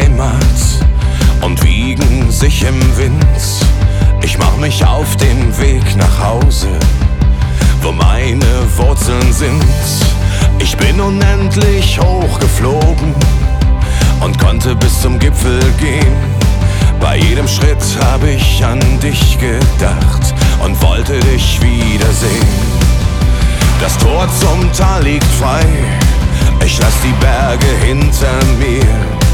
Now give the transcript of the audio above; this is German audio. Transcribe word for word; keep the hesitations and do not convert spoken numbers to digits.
Heimat und wiegen sich im Wind. Ich mach mich auf den Weg nach Hause, wo meine Wurzeln sind. Ich bin unendlich hoch geflogen und konnte bis zum Gipfel gehen. Bei jedem Schritt hab ich an dich gedacht und wollte dich wiedersehen. Das Tor zum Tal liegt frei, ich lass die Berge hinter mir.